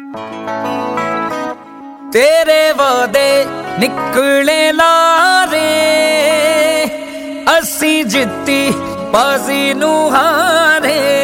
तेरे वादे निकले लारे, असी जित्ती बाजी नू हारे।